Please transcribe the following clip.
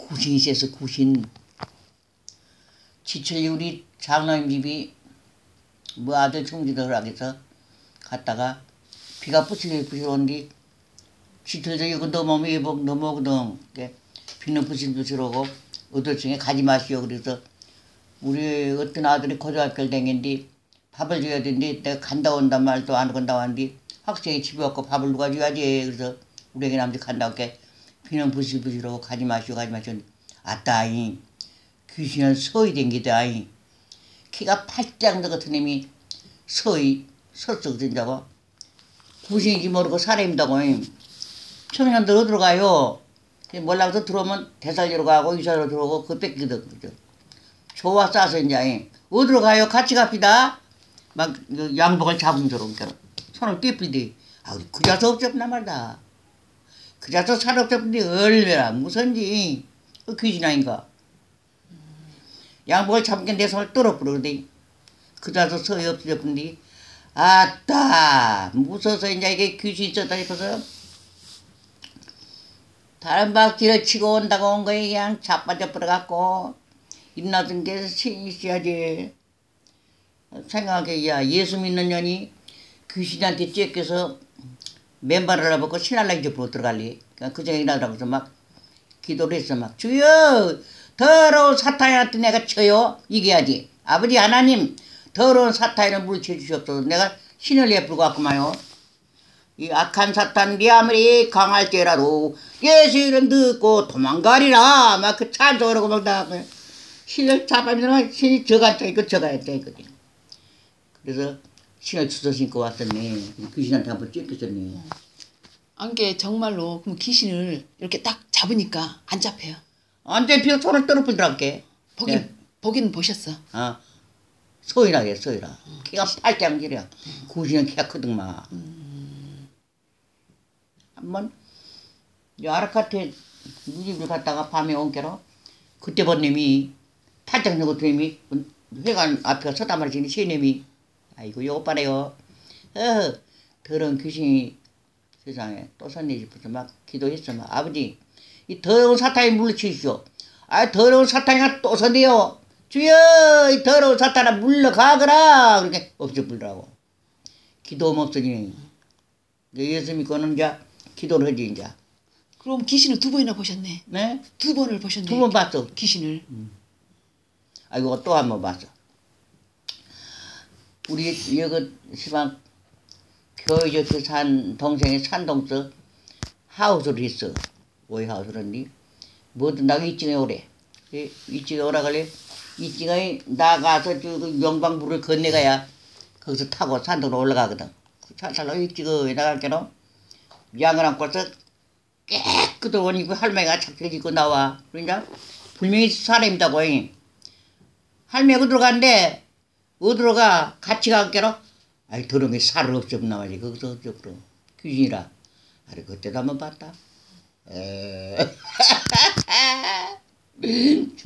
구신이 있어서 구신. 지철이 우리 장로님 집이 뭐 아들 총지들 하게서 갔다가 비가 부시러 온뒤 지철도 이거 넘어오면 예복 넘어오거든. 비는 부실부실 오고 어떨중에 가지 마시오. 그래서 우리 어떤 아들이 고등학교를 다녔는데 밥을 줘야 되는데 내가 간다 온단 말도 안 간다고 하는데 학생이 집에 왔고 밥을 누가 줘야지. 그래서 우리 애기 남자 간다고 할게 비는 부실부실 오고 가지 마시오 가지 마시오. 아따이 귀신은 서이 댕기다이 키가 팔짱 같은 놈이 서이 서서 된다고 구신인지 모르고 사람이다고. 청년들 어디로 가요? 몰라서 들어오면 대살리로 가고 이사로 들어오고 그거 뺏기거든. 그죠? 좋아 싸서 이제 어디로 가요? 같이 갑시다. 막 양복을 잡은 저런 게로 손을 떼뿔대. 아 그자서 없었나 말다. 그자서 살 없었는데 얼마나 무슨지 귀신 아닌가. 양복을 잡은 게 내 손을 떨어버리거든. 그자서 서이 없었는데 아따 무서워서 이제 이게 귀신이 있었다 싶어서 다른 박지를 치고 온다고 온 거에 그냥 자빠져 버려갖고 입나던 게 신이 있어야지. 생각하게 야 예수 믿는 년이 귀신한테 쫓겨서 맨발을 알아보고 신할라 이제 부러 들어갈리. 그 전에 일하더라고서 막 기도를 했어. 막 주여 더러운 사탄한테 내가 쳐요. 이겨야지. 아버지 하나님 더러운 사탄을 물리쳐 주시옵소서. 내가 신을 예쁘고 왔구만요. 이 악한 사탄 네 아무리 강할지라도 예수 이름 듣고 도망가리라. 막 그 찬송하고 막 다 신을 잡아주면 신이 저간다 이거 저가했다 이거지. 그래서 신을 주워 신고 왔었네. 귀신한테 한번 쫓겼었네. 안게 정말로 그럼 귀신을 이렇게 딱 잡으니까 안 잡혀요. 안 잡혀 손을 떨어뜨리더라게. 보긴 보셨어. 소이라게 소이라. 키가 팔짱질이야. 구신은 키가 크더만. 한번 아라카테 무집을 갔다가 밤에 온 게로 그때 본 놈이 팔짱 들고 놈이 회관 앞에 서다 말이지 시님이 아이고 요거 봐라요. 더러운 귀신이 세상에 또 섰네 싶어서 막 기도했어. 막 아버지 이 더러운 사탄이 물러치시오. 아 더러운 사탄이가 또 섰네요. 주여 이 더러운 사탄아 물러가거라. 그렇게 없애버리라고. 기도하면 없어지네. 예수 믿고는 이제 기도를 하지 이제. 그럼 귀신을 2번이나 보셨네. 네? 2번을 보셨네. 2번 봤어. 귀신을. 아이고 또 한 번 봤어. 우리 여기 시방 교회저서 산 동생이 산동서 하우스를 했어. 오이하우스를 했니? 뭐든 나가 이쪽에 오래. 이쪽에 오라 그래. 이쪽에 나가서 저 영방부를 건너가야 거기서 타고 산도로 올라가거든. 살살로 이쪽에 나갈 게로 양을 안고서 깨끗한 옷 입고 할머니가 착착 입고 나와. 그러니까 분명히 사람이다고. 할머니가 어디로 간대? 어디로 가? 같이 갈게로? 아이 더러운 게 살을 없애면 나와야지. 거기서 어쩌고 귀신이라. 아래 그때도 한번 봤다.